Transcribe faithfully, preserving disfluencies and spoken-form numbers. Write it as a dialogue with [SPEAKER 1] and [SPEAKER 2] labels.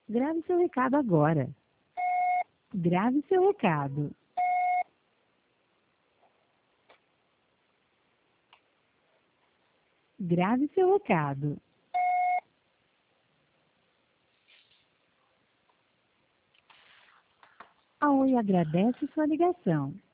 [SPEAKER 1] Grave seu recado agora. Grave seu recado. Grave seu recado. A Oi agradece sua ligação.